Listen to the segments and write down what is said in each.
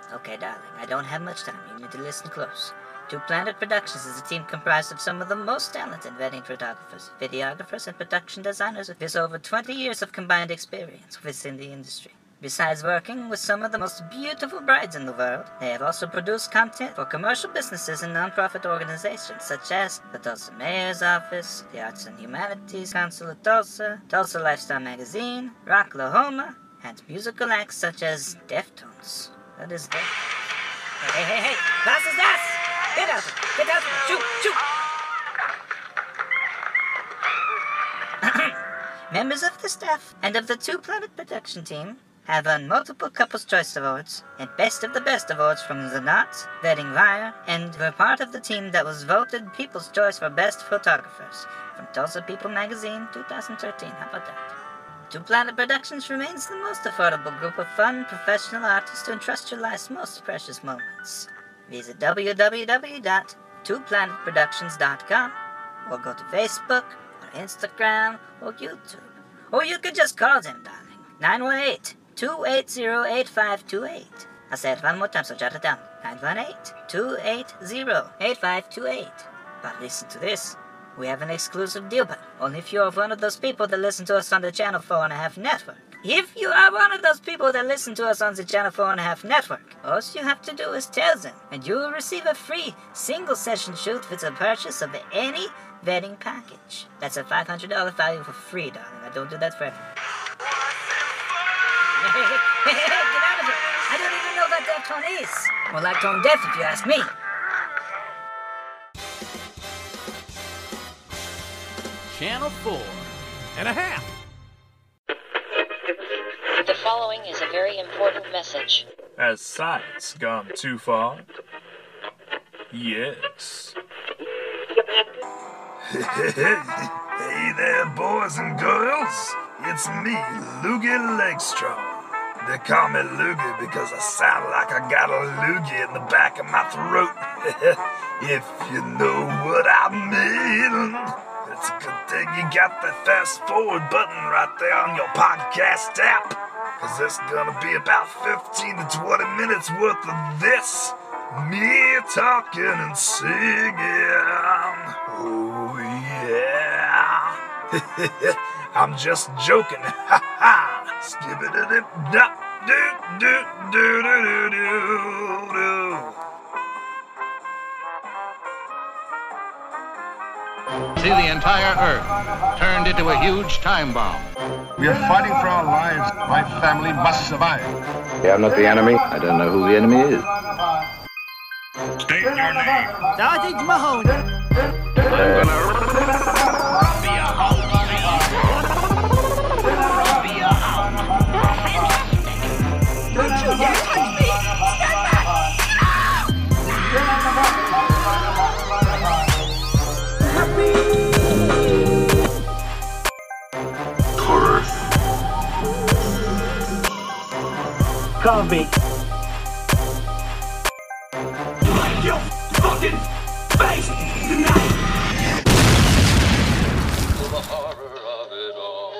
Okay, darling, I don't have much time. You need to listen close. Two Planet Productions is a team comprised of some of the most talented wedding photographers, videographers, and production designers with over 20 years of combined experience within the industry. Besides working with some of the most beautiful brides in the world, they have also produced content for commercial businesses and nonprofit organizations such as the Tulsa Mayor's Office, the Arts and Humanities Council of Tulsa, Tulsa Lifestyle Magazine, Rocklahoma, and musical acts such as Deftones. That is Deftones. Hey! Das is das! Get out of it! Get out of it! Shoot! Members of the staff and of the Two Planet production team have won multiple Couples Choice Awards and Best of the Best Awards from The Knot, Wedding Wire, and were part of the team that was voted People's Choice for Best Photographers from Tulsa People Magazine 2013. How about that? Two Planet Productions remains the most affordable group of fun, professional artists to entrust your life's most precious moments. Visit www.twoplanetproductions.com or go to Facebook or Instagram or YouTube. Or you could just call them, darling. 918-280-8528. I'll say it one more time, so jot it down. 918-280-8528. But listen to this. We have an exclusive deal, but only if you're one of those people that listen to us on the Channel 4.5 network. If you are one of those people that listen to us on the Channel 4.5 network, all you have to do is tell them, and you will receive a free single-session shoot with the purchase of any wedding package. That's a $500 value for free, darling. I don't do that for everyone. Hey, get out of it! I don't even know what that tone is. More like tone deaf, if you ask me. Channel 4.5. The following is a very important message. Has science gone too far? Yes. Hey there, boys and girls. It's me, Loogie Legstrong. They call me Loogie because I sound like I got a loogie in the back of my throat. If you know what I mean. It's a good thing you got the fast forward button right there on your podcast app. Cause it's gonna be about 15 to 20 minutes worth of this. Me talking and singing. Oh yeah. I'm just joking. Ha ha. Skibidi-dip-dap-do-do-do-do-do-do. See the entire Earth turned into a huge time bomb. We are fighting for our lives. My family must survive. I'm not the enemy. I don't know who the enemy is. State your name. Sergeant Mahoney. I'm gonna be a hound. Be a hound. Don't you dare touch me! Stand back! Coffee. Your fucking face tonight! To the horror of it all.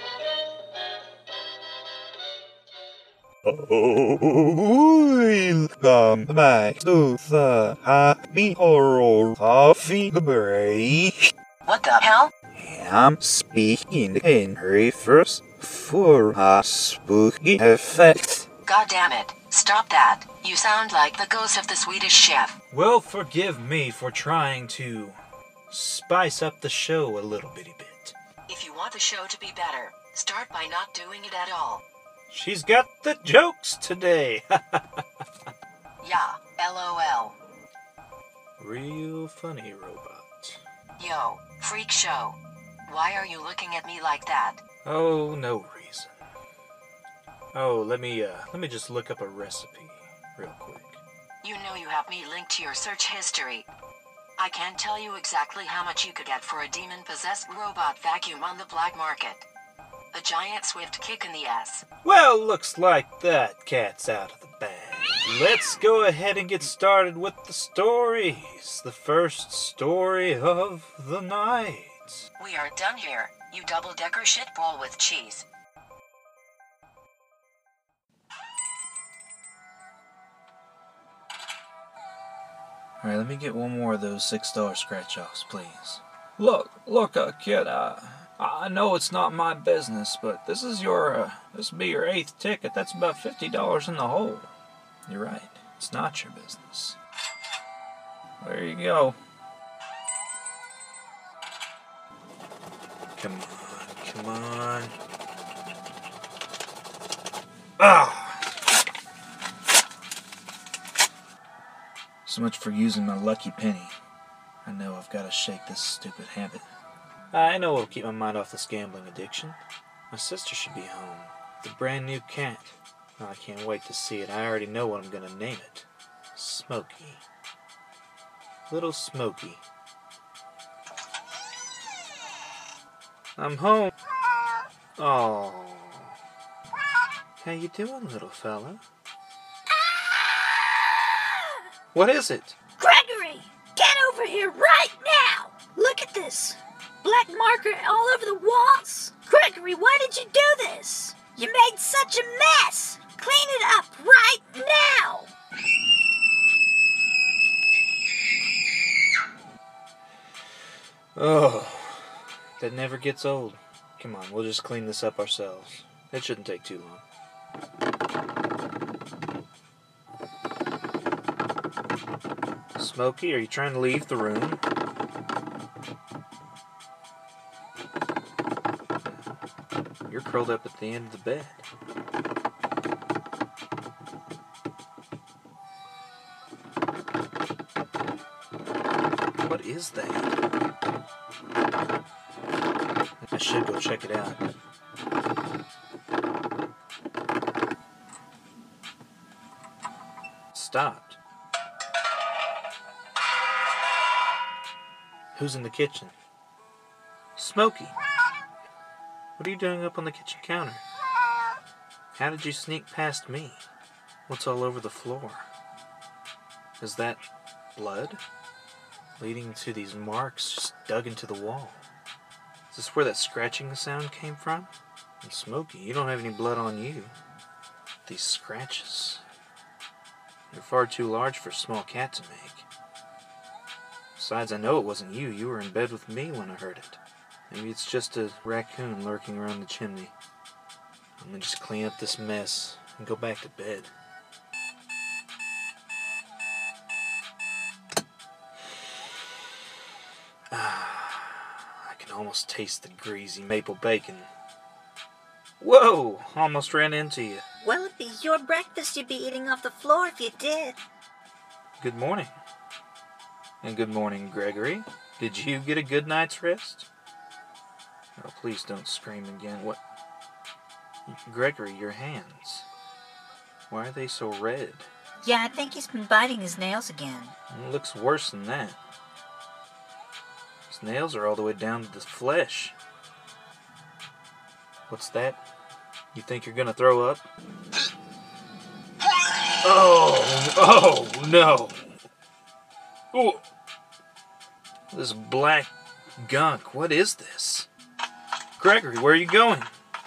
Welcome back to the Happy Horror Coffee Break. What the hell? I'm speaking in reverse for a spooky effect. God damn it. Stop that. You sound like the ghost of the Swedish chef. Well, forgive me for trying to spice up the show a little bitty bit. If you want the show to be better, start by not doing it at all. She's got the jokes today. Yeah, LOL. Real funny robot. Yo, freak show. Why are you looking at me like that? Oh, no reason. Oh, let me just look up a recipe real quick. You know you have me linked to your search history. I can't tell you exactly how much you could get for a demon-possessed robot vacuum on the black market. A giant swift kick in the ass. Well, looks like that cat's out of the bag. Let's go ahead and get started with the stories. The first story of the night. We are done here, you double-decker shitball with cheese. Alright, let me get one more of those $6 scratch-offs, please. Look, kid, I know it's not my business, but this will be your 8th ticket. That's about $50 in the hole. You're right, it's not your business. There you go. Come on. Ah! So much for using my lucky penny. I know I've got to shake this stupid habit. I know what'll keep my mind off this gambling addiction. My sister should be home. The brand new cat. Oh, I can't wait to see it. I already know what I'm gonna name it. Smokey. Little Smokey. I'm home. Oh. How you doing, little fella? What is it? Gregory! Get over here right now! Look at this! Black marker all over the walls! Gregory, why did you do this? You made such a mess! Clean it up right now! Oh, that never gets old. Come on, we'll just clean this up ourselves. It shouldn't take too long. Smokey, are you trying to leave the room? You're curled up at the end of the bed. What is that? I should go check it out. Stopped. Who's in the kitchen? Smokey. What are you doing up on the kitchen counter? How did you sneak past me? What's all over the floor? Is that blood? Leading to these marks just dug into the wall. Is this where that scratching sound came from? And Smokey, you don't have any blood on you. These scratches. They're far too large for a small cat to make. Besides, I know it wasn't you. You were in bed with me when I heard it. Maybe it's just a raccoon lurking around the chimney. I'm gonna just clean up this mess and go back to bed. I can almost taste the greasy maple bacon. Whoa! Almost ran into you. Well, it'd be your breakfast you'd be eating off the floor if you did. Good morning. And good morning, Gregory. Did you get a good night's rest? Oh, please don't scream again. What? Gregory, your hands. Why are they so red? Yeah, I think he's been biting his nails again. It looks worse than that. His nails are all the way down to the flesh. What's that? You think you're gonna throw up? Oh no! Ooh. This black gunk, what is this? Gregory, where are you going?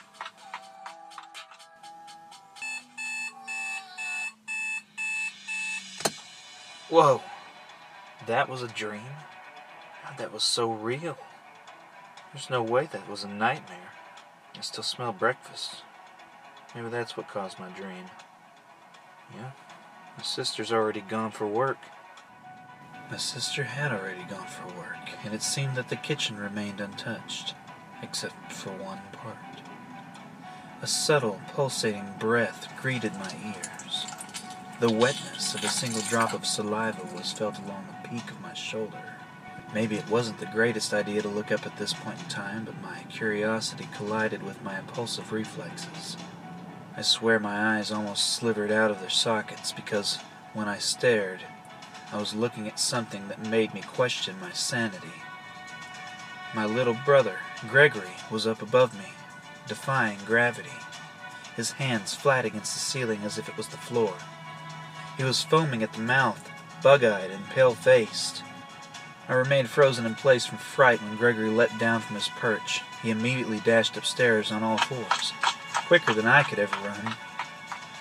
Whoa, that was a dream? God, that was so real. There's no way that was a nightmare. I still smell breakfast. Maybe that's what caused my dream. Yeah, my sister's already gone for work. My sister had already gone for work, and it seemed that the kitchen remained untouched, except for one part. A subtle, pulsating breath greeted my ears. The wetness of a single drop of saliva was felt along the peak of my shoulder. Maybe it wasn't the greatest idea to look up at this point in time, but my curiosity collided with my impulsive reflexes. I swear my eyes almost slivered out of their sockets because, when I stared, I was looking at something that made me question my sanity. My little brother, Gregory, was up above me, defying gravity, his hands flat against the ceiling as if it was the floor. He was foaming at the mouth, bug-eyed and pale-faced. I remained frozen in place from fright when Gregory let down from his perch. He immediately dashed upstairs on all fours, quicker than I could ever run.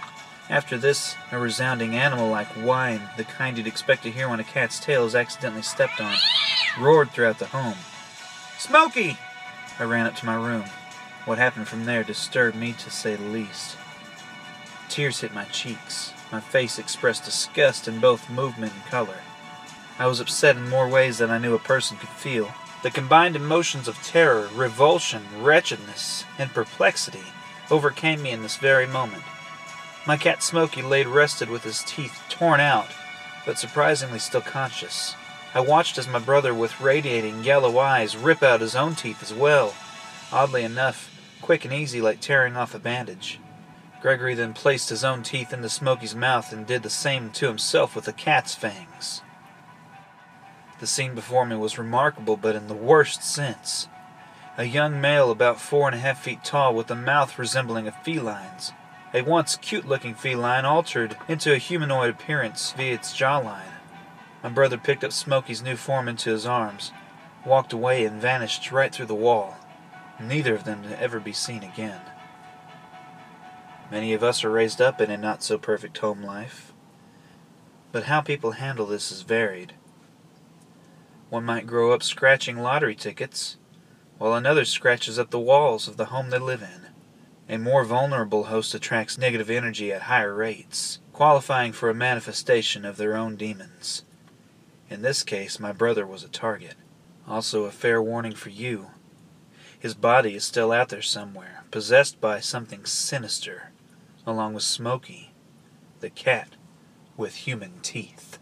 After this, a resounding animal-like whine, the kind you'd expect to hear when a cat's tail is accidentally stepped on, roared throughout the home. "Smokey!" I ran up to my room. What happened from there disturbed me to say the least. Tears hit my cheeks. My face expressed disgust in both movement and color. I was upset in more ways than I knew a person could feel. The combined emotions of terror, revulsion, wretchedness, and perplexity overcame me in this very moment. My cat Smokey laid rested with his teeth torn out, but surprisingly still conscious. I watched as my brother, with radiating yellow eyes, rip out his own teeth as well. Oddly enough, quick and easy like tearing off a bandage. Gregory then placed his own teeth into Smokey's mouth and did the same to himself with the cat's fangs. The scene before me was remarkable, but in the worst sense. A young male about 4.5 feet tall with a mouth resembling a feline's. A once cute-looking feline altered into a humanoid appearance via its jawline. My brother picked up Smokey's new form into his arms, walked away, and vanished right through the wall. Neither of them to ever be seen again. Many of us are raised up in a not-so-perfect home life, but how people handle this is varied. One might grow up scratching lottery tickets, while another scratches up the walls of the home they live in. A more vulnerable host attracts negative energy at higher rates, qualifying for a manifestation of their own demons. In this case, my brother was a target. Also a fair warning for you. His body is still out there somewhere, possessed by something sinister, along with Smokey, the cat with human teeth.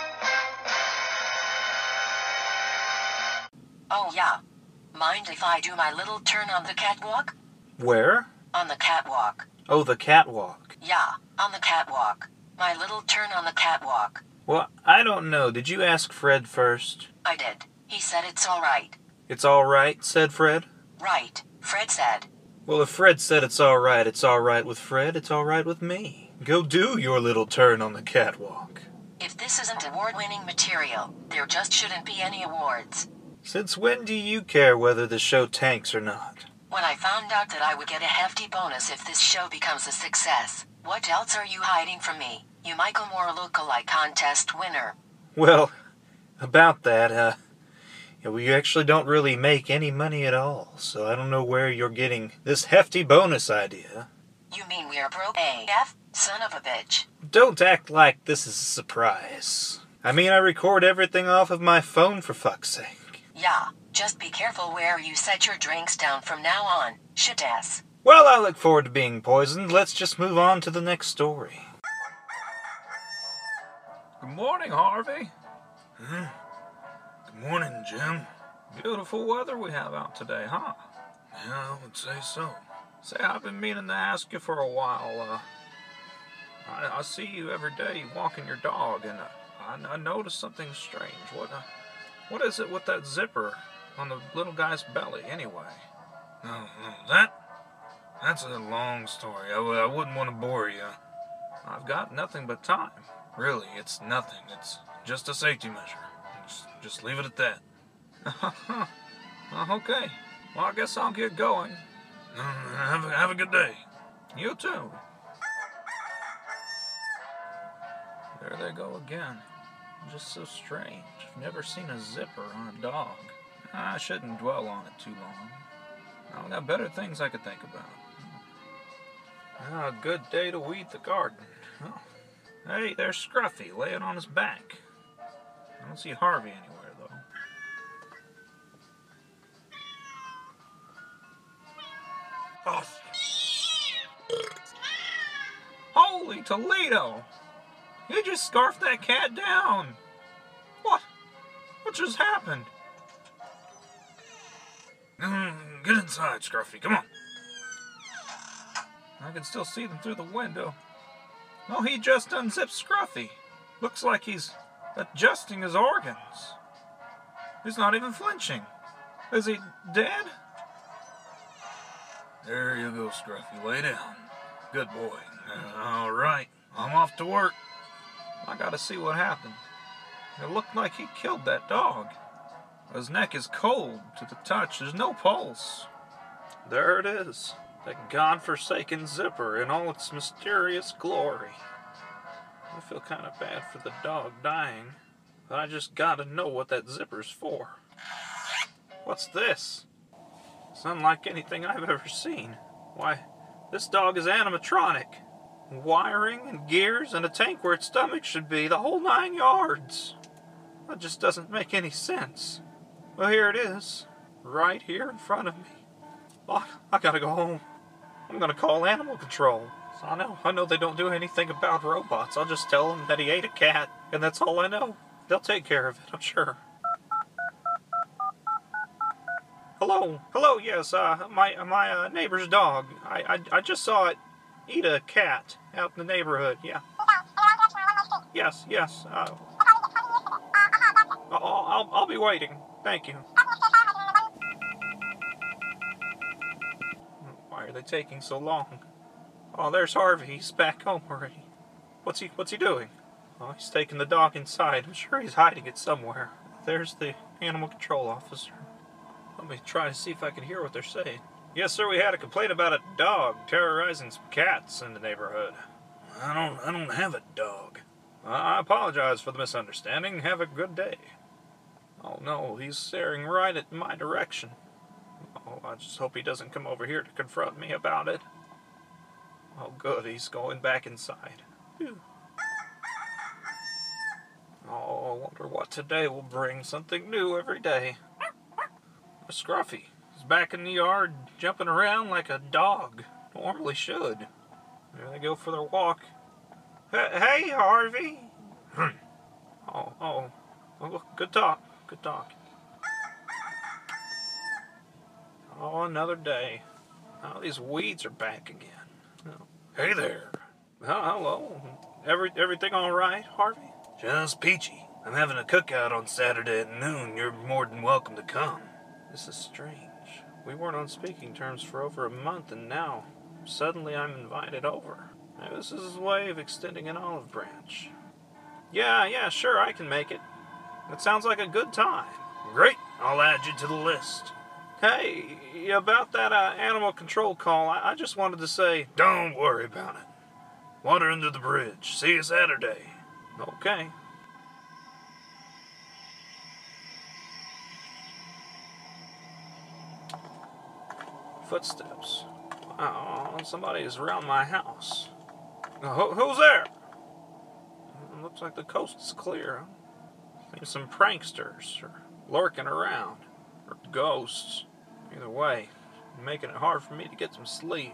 Oh yeah. Mind if I do my little turn on the catwalk? Where? On the catwalk. Oh, the catwalk. Yeah, on the catwalk. My little turn on the catwalk. Well, I don't know. Did you ask Fred first? I did. He said it's all right. It's all right, said Fred? Right, Fred said. Well, if Fred said it's all right with Fred, it's all right with me. Go do your little turn on the catwalk. If this isn't award-winning material, there just shouldn't be any awards. Since when do you care whether the show tanks or not? When I found out that I would get a hefty bonus if this show becomes a success. What else are you hiding from me, you Michael Moore lookalike contest winner? Well, about that, we actually don't really make any money at all, so I don't know where you're getting this hefty bonus idea. You mean we're broke AF, son of a bitch? Don't act like this is a surprise. I mean, I record everything off of my phone, for fuck's sake. Yeah, just be careful where you set your drinks down from now on, shit-ass. Well, I look forward to being poisoned. Let's just move on to the next story. Good morning, Harvey. Good morning, Jim. Beautiful weather we have out today, huh? Yeah, I would say so. Say, I've been meaning to ask you for a while. I see you every day walking your dog, and I noticed something strange. What is it with that zipper on the little guy's belly, anyway? No, that's a long story. I wouldn't want to bore you. I've got nothing but time. Really, it's nothing. It's just a safety measure. Just leave it at that. Okay. Well, I guess I'll get going. Have a good day. You too. There they go again. Just so strange. I've never seen a zipper on a dog. I shouldn't dwell on it too long. I've got better things I could think about. A good day to weed the garden. Oh. Hey, there's Scruffy laying on his back. I don't see Harvey anywhere, though. Oh. Holy Toledo! You just scarfed that cat down! What? What just happened? Get inside, Scruffy, come on. I can still see them through the window. Oh, he just unzipped Scruffy. Looks like he's adjusting his organs. He's not even flinching. Is he dead? There you go, Scruffy. Lay down. Good boy. All right, I'm off to work. I gotta see what happened. It looked like he killed that dog. His neck is cold to the touch. There's no pulse. There it is. That godforsaken zipper in all its mysterious glory. I feel kind of bad for the dog dying, but I just gotta know what that zipper's for. What's this? It's unlike anything I've ever seen. Why, this dog is animatronic. Wiring and gears and a tank where its stomach should be, the whole 9 yards. That just doesn't make any sense. Well, here it is, right here in front of me. Oh, I gotta go home. I'm gonna call animal control. So I know they don't do anything about robots. I'll just tell them that he ate a cat, and that's all I know. They'll take care of it, I'm sure. Hello, yes, my neighbor's dog. I just saw it eat a cat out in the neighborhood, yeah. Yes, I'll be waiting, thank you. Why are they taking so long? Oh, there's Harvey, he's back home already. What's he doing? Oh, he's taking the dog inside. I'm sure he's hiding it somewhere. There's the animal control officer. Let me try to see if I can hear what they're saying. Yes, sir, we had a complaint about a dog terrorizing some cats in the neighborhood. I don't have a dog. I apologize for the misunderstanding. Have a good day. Oh no, he's staring right at my direction. Oh, I just hope he doesn't come over here to confront me about it. Oh good, he's going back inside. Phew. Oh, I wonder what today will bring. Something new every day. Scruffy is back in the yard, jumping around like a dog normally should. There they go for their walk. Hey, Harvey. Oh, good talk. Oh, another day. Oh, these weeds are back again. Oh. Hey there. Hello. Everything all right, Harvey? Just peachy. I'm having a cookout on Saturday at noon. You're more than welcome to come. This is strange. We weren't on speaking terms for over a month, and now, suddenly I'm invited over. Maybe this is his way of extending an olive branch. Yeah, sure, I can make it. It sounds like a good time. Great, I'll add you to the list. Hey, about that animal control call, I just wanted to say... Don't worry about it. Water under the bridge. See you Saturday. Okay. Footsteps. Oh, somebody is around my house. Who's there? It looks like the coast is clear. Maybe some pranksters are lurking around. Or ghosts. Either way, making it hard for me to get some sleep.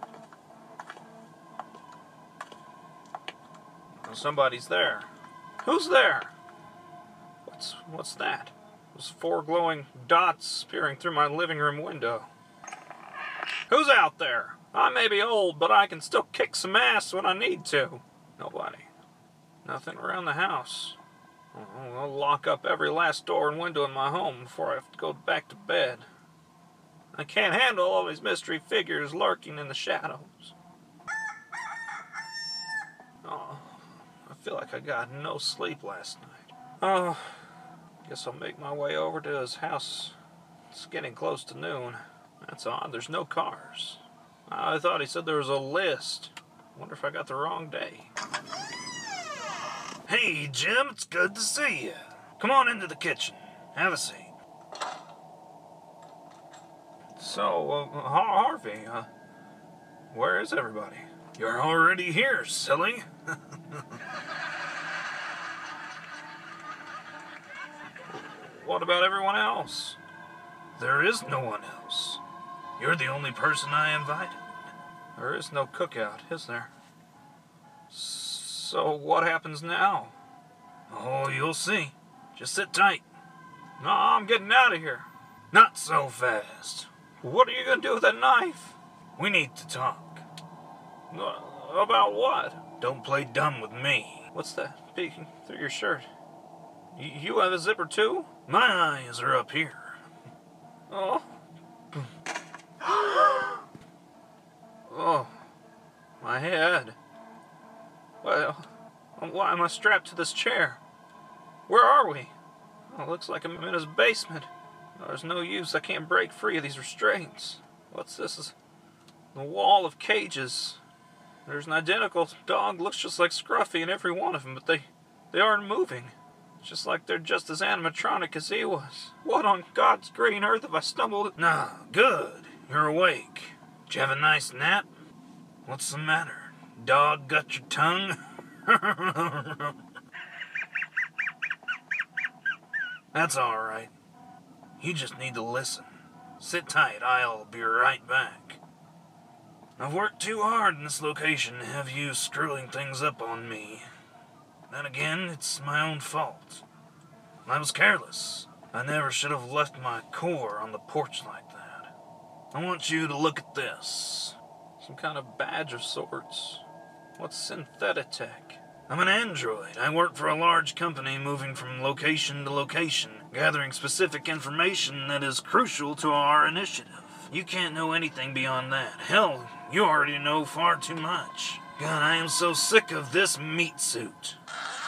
Somebody's there. Who's there? What's that? Those 4 glowing dots peering through my living room window. Who's out there? I may be old, but I can still kick some ass when I need to. Nobody. Nothing around the house. I'll lock up every last door and window in my home before I have to go back to bed. I can't handle all these mystery figures lurking in the shadows. Oh, I feel like I got no sleep last night. Oh, guess I'll make my way over to his house. It's getting close to noon. That's odd, there's no cars. I thought he said there was a list. Wonder if I got the wrong day. Hey, Jim, it's good to see you. Come on into the kitchen. Have a seat. So, Harvey, where is everybody? You're already here, silly. What about everyone else? There is no one else. You're the only person I invited. There is no cookout, is there? So what happens now? Oh, you'll see. Just sit tight. No, I'm getting out of here. Not so fast. What are you going to do with that knife? We need to talk. About what? Don't play dumb with me. What's that peeking through your shirt? You have a zipper too? My eyes are up here. Oh. Oh. My head. Well, why am I strapped to this chair? Where are we? Oh, it looks like I'm in his basement. Oh, there's no use. I can't break free of these restraints. What's this? The wall of cages. There's an identical dog, looks just like Scruffy in every one of them, but they aren't moving. It's just like they're just as animatronic as he was. What on God's green earth have I stumbled? Nah, good. You're awake. Did you have a nice nap? What's the matter? Dog got your tongue? That's alright. You just need to listen. Sit tight, I'll be right back. I've worked too hard in this location to have you screwing things up on me. Then again, it's my own fault. I was careless. I never should have left my core on the porch like that. I want you to look at this. Some kind of badge of sorts. What's Synthetatech? I'm an android. I work for a large company moving from location to location, gathering specific information that is crucial to our initiative. You can't know anything beyond that. Hell, you already know far too much. God, I am so sick of this meat suit.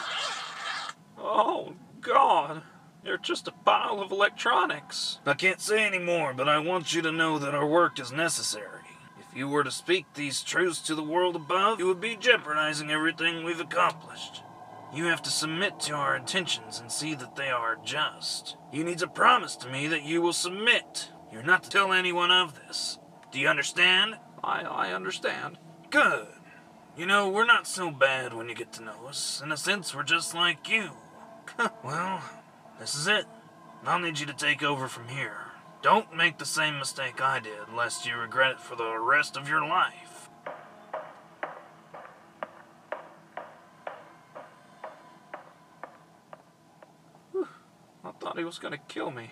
Oh, God. You're just a pile of electronics. I can't say any more, but I want you to know that our work is necessary. If you were to speak these truths to the world above, you would be jeopardizing everything we've accomplished. You have to submit to our intentions and see that they are just. You need to promise to me that you will submit. You're not to tell anyone of this. Do you understand? I understand. Good. You know, we're not so bad when you get to know us. In a sense, we're just like you. Well, this is it. I'll need you to take over from here. Don't make the same mistake I did, lest you regret it for the rest of your life. Whew. I thought he was gonna kill me.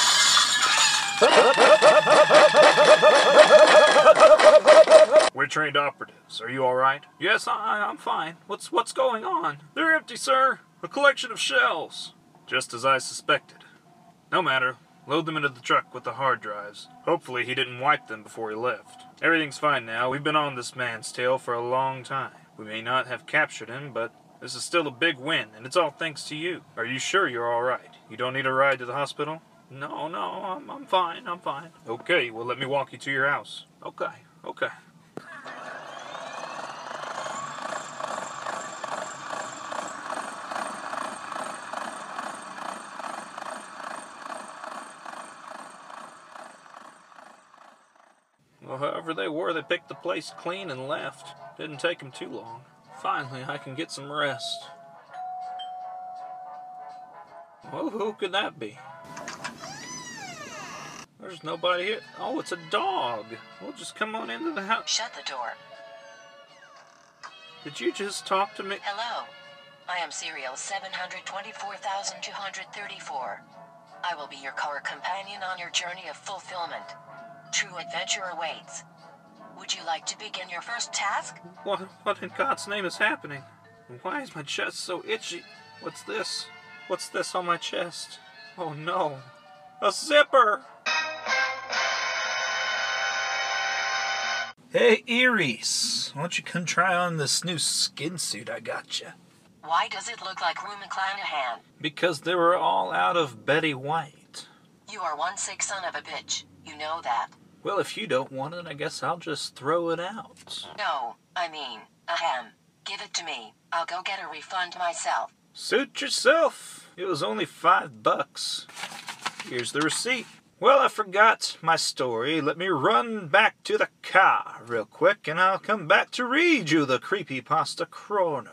We're trained operatives. Are you alright? Yes, I'm fine. What's going on? They're empty, sir. A collection of shells. Just as I suspected. No matter. Load them into the truck with the hard drives. Hopefully he didn't wipe them before he left. Everything's fine now. We've been on this man's tail for a long time. We may not have captured him, but this is still a big win, and it's all thanks to you. Are you sure you're alright? You don't need a ride to the hospital? No, I'm fine, I'm fine. Okay, well let me walk you to your house. Okay. Well, however they were, they picked the place clean and left. Didn't take them too long. Finally, I can get some rest. Well, who could that be? There's nobody here. Oh, it's a dog. We'll just come on into the house. Shut the door. Did you just talk to me? Hello. I am serial 724,234. I will be your car companion on your journey of fulfillment. True adventure awaits. Would you like to begin your first task? What in God's name is happening? Why is my chest so itchy? What's this? What's this on my chest? Oh no. A zipper! Hey, Iris. Why don't you come try on this new skin suit I got you? Why does it look like Rue McClanahan? Because they were all out of Betty White. You are one sick son of a bitch. You know that. Well, if you don't want it, I guess I'll just throw it out. No, I mean, ahem. Give it to me. I'll go get a refund myself. Suit yourself. It was only $5. Here's the receipt. Well, I forgot my story. Let me run back to the car real quick, and I'll come back to read you the Creepypasta Corner.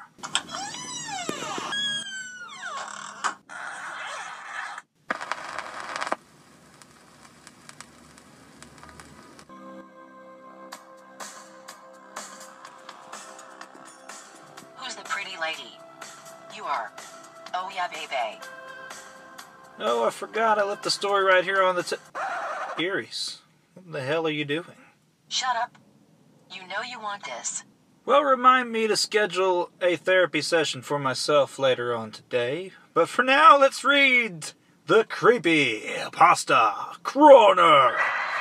Who's the pretty lady? You are. Oh yeah, baby. Oh, I forgot. I left the story right here on the Iris, what the hell are you doing? Shut up. You know you want this. Well, remind me to schedule a therapy session for myself later on today. But for now, let's read the Creepypasta Corner.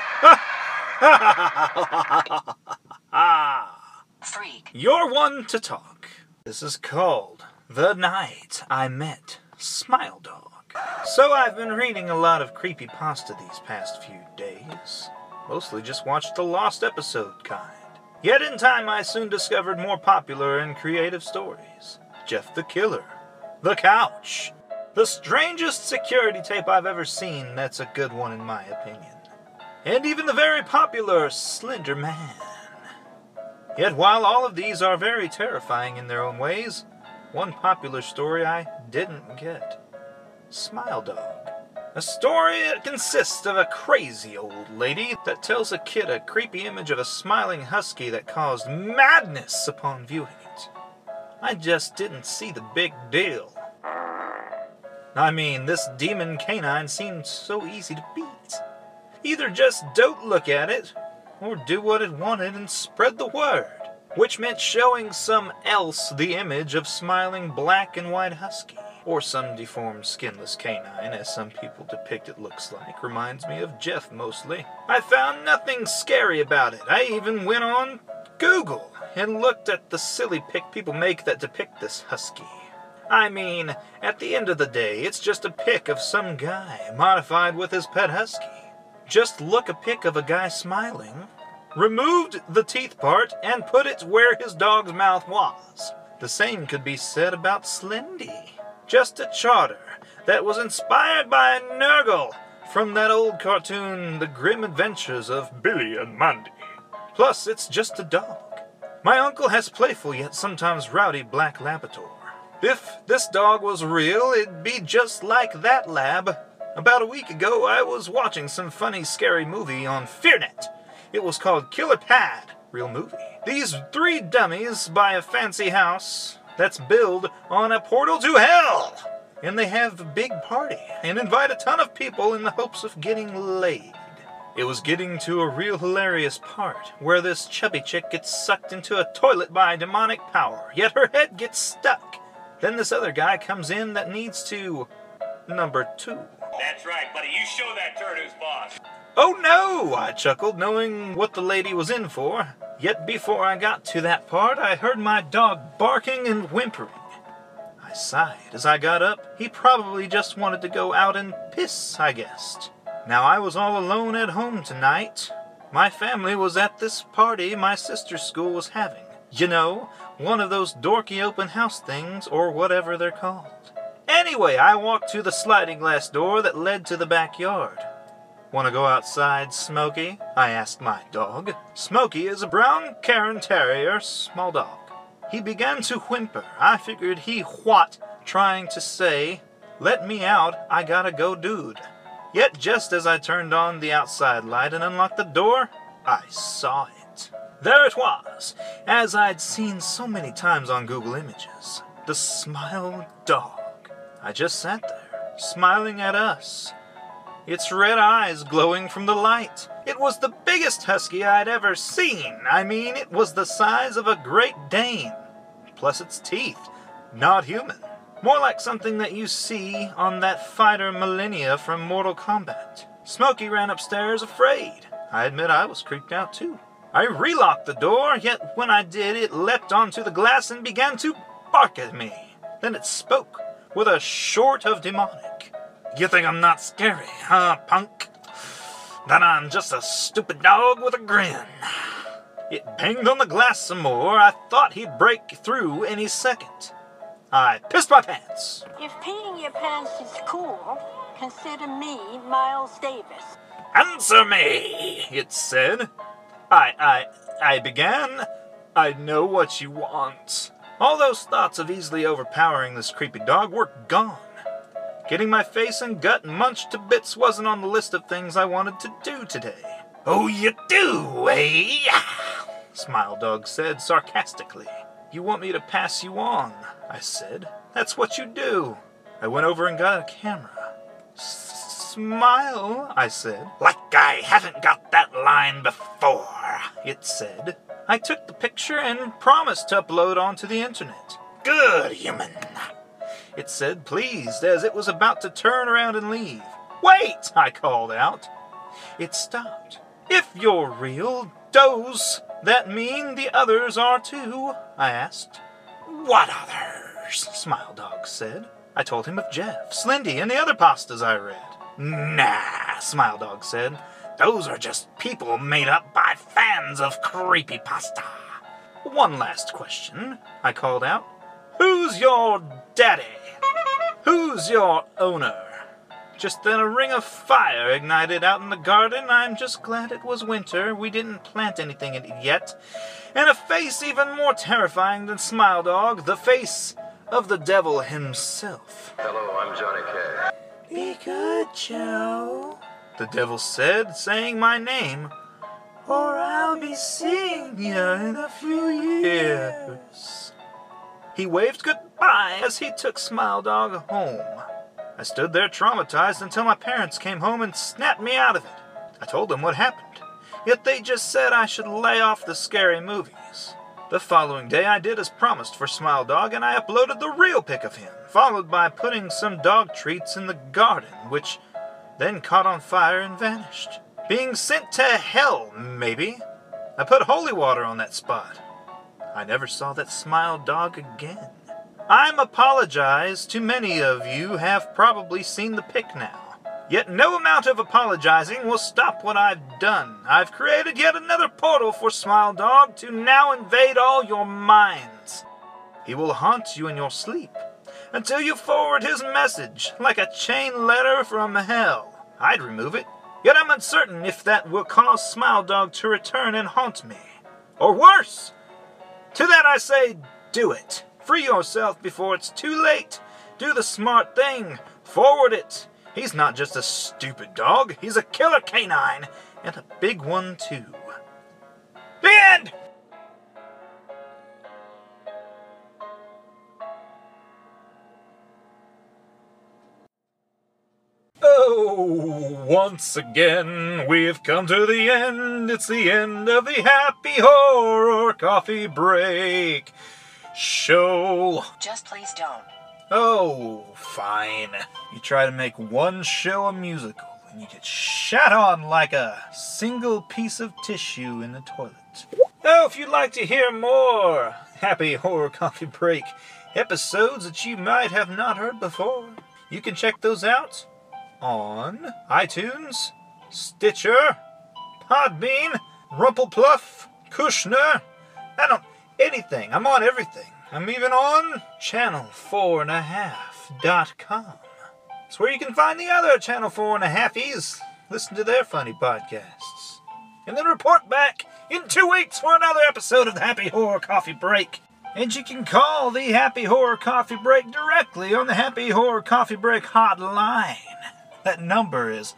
Freak. You're one to talk. This is called The Night I Met Smile Dog. So I've been reading a lot of creepypasta these past few days. Mostly just watched the lost episode kind. Yet in time I soon discovered more popular and creative stories. Jeff the Killer, The Couch, the strangest security tape I've ever seen, that's a good one in my opinion, and even the very popular Slender Man. Yet while all of these are very terrifying in their own ways, one popular story I didn't get. Smile Dog. A story that consists of a crazy old lady that tells a kid a creepy image of a smiling husky that caused madness upon viewing it. I just didn't see the big deal. I mean, this demon canine seemed so easy to beat. Either just don't look at it, or do what it wanted and spread the word, which meant showing some else the image of smiling black and white husky, or some deformed skinless canine, as some people depict it looks like. Reminds me of Jeff mostly. I found nothing scary about it. I even went on Google and looked at the silly pic people make that depict this husky. I mean, at the end of the day, it's just a pic of some guy modified with his pet husky. Just look a pic of a guy smiling, removed the teeth part, and put it where his dog's mouth was. The same could be said about Slendy. Just a charter that was inspired by a Nurgle from that old cartoon, The Grim Adventures of Billy and Mandy. Plus, it's just a dog. My uncle has playful yet sometimes rowdy black Labrador. If this dog was real, it'd be just like that lab. About a week ago, I was watching some funny, scary movie on FearNet. It was called Killer Pad. Real movie. These 3 dummies buy a fancy house that's built on a portal to hell. And they have a big party and invite a ton of people in the hopes of getting laid. It was getting to a real hilarious part where this chubby chick gets sucked into a toilet by demonic power, yet her head gets stuck. Then this other guy comes in that needs to... number 2. That's right, buddy. You show that turd who's boss. Oh no, I chuckled, knowing what the lady was in for. Yet before I got to that part, I heard my dog barking and whimpering. I sighed as I got up. He probably just wanted to go out and piss, I guessed. Now I was all alone at home tonight. My family was at this party my sister's school was having. You know, one of those dorky open house things, or whatever they're called. Anyway, I walked to the sliding glass door that led to the backyard. "Want to go outside, Smokey?" I asked my dog. Smokey is a brown Cairn Terrier, small dog. He began to whimper. I figured he what, trying to say, "Let me out, I gotta go, dude." Yet just as I turned on the outside light and unlocked the door, I saw it. There it was, as I'd seen so many times on Google Images. The Smile Dog. I just sat there, smiling at us. Its red eyes glowing from the light. It was the biggest husky I'd ever seen. I mean, it was the size of a Great Dane. Plus its teeth. Not human. More like something that you see on that fighter Millennia from Mortal Kombat. Smokey ran upstairs afraid. I admit I was creeped out too. I relocked the door, yet when I did, it leapt onto the glass and began to bark at me. Then it spoke, with a short of demonic. "You think I'm not scary, huh, punk? Then I'm just a stupid dog with a grin." It banged on the glass some more. I thought he'd break through any second. I pissed my pants. If peeing your pants is cool, consider me Miles Davis. "Answer me," it said. I began. "I know what you want." All those thoughts of easily overpowering this creepy dog were gone. Getting my face and gut munched to bits wasn't on the list of things I wanted to do today. "Oh, you do, eh?" Smile Dog said sarcastically. "You want me to pass you on," I said. "That's what you do." I went over and got a camera. "Smile," I said. "Like I haven't got that line before," it said. I took the picture and promised to upload onto the internet. "Good, human," it said, pleased, as it was about to turn around and leave. "Wait," I called out. It stopped. "If you're real, does that mean the others are too?" I asked. "What others?" Smile Dog said. I told him of Jeff, Slendy, and the other pastas I read. "Nah," Smile Dog said. Those are just people made up by fans of creepypasta. One last question, I called out. Who's your daddy? Who's your owner? Just then a ring of fire ignited out in the garden. I'm just glad it was winter. We didn't plant anything in it yet. And a face even more terrifying than Smile Dog, the face of the devil himself. Hello, I'm Johnny K. Be good, Joe, the devil said, saying my name, or I'll be seeing you in a few years. He waved goodbye as he took Smile Dog home. I stood there traumatized until my parents came home and snapped me out of it. I told them what happened, yet they just said I should lay off the scary movies. The following day I did as promised for Smile Dog, and I uploaded the real pic of him, followed by putting some dog treats in the garden, which then caught on fire and vanished. Being sent to hell, maybe. I put holy water on that spot. I never saw that Smile Dog again. I'm apologize to many of you have probably seen the pic now. Yet no amount of apologizing will stop what I've done. I've created yet another portal for Smile Dog to now invade all your minds. He will haunt you in your sleep until you forward his message like a chain letter from hell. I'd remove it, yet I'm uncertain if that will cause Smile Dog to return and haunt me. Or worse! To that I say, do it. Free yourself before it's too late. Do the smart thing. Forward it. He's not just a stupid dog. He's a killer canine. And a big one, too. The end! Oh, once again, we've come to the end. It's the end of the Happy Horror Coffee Break show. Just please don't. Oh, fine. You try to make one show a musical, and you get shat on like a single piece of tissue in the toilet. Oh, if you'd like to hear more Happy Horror Coffee Break episodes that you might have not heard before, you can check those out on iTunes, Stitcher, Podbean, Rumplepluff, Kushner, anything. I'm on everything. I'm even on channel4.5.com. It's where you can find the other Channel 4.5ies. Listen to their funny podcasts. And then report back in 2 weeks for another episode of the Happy Horror Coffee Break. And you can call the Happy Horror Coffee Break directly on the Happy Horror Coffee Break hotline. That number is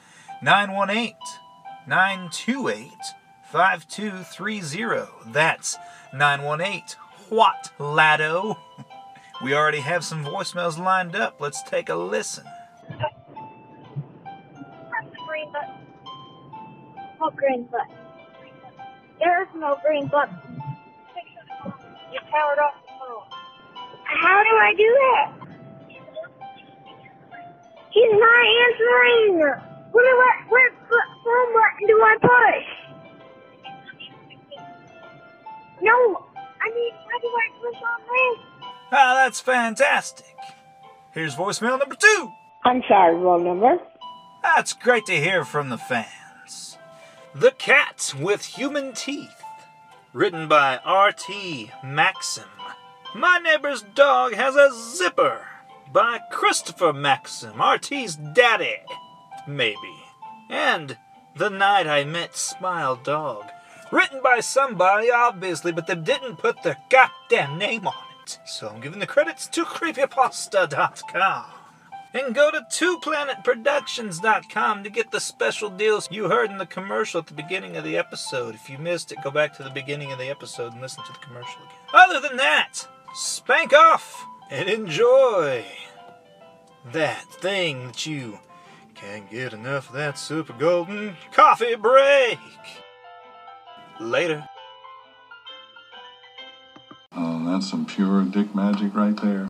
918-928-5230. That's 918-WHAT-LADO. We already have some voicemails lined up. Let's take a listen. Press the green button. What green button? There is no green button. You powered off the phone. How do I do that? He's not answering. What phone button do I push? No, how do I push on this? Ah, that's fantastic. Here's voicemail number 2. I'm sorry, roll number. That's great to hear from the fans. The Cat with Human Teeth. Written by R.T. Maxim. My Neighbor's Dog Has a Zipper. By Christopher Maxim, R.T.'s daddy. Maybe. And The Night I Met Smile Dog. Written by somebody, obviously, but they didn't put their goddamn name on it. So I'm giving the credits to creepypasta.com. And go to twoplanetproductions.com to get the special deals you heard in the commercial at the beginning of the episode. If you missed it, go back to the beginning of the episode and listen to the commercial again. Other than that, spank off and enjoy that thing that you can't get enough of, that super golden coffee break. Later. Oh, that's some pure dick magic right there.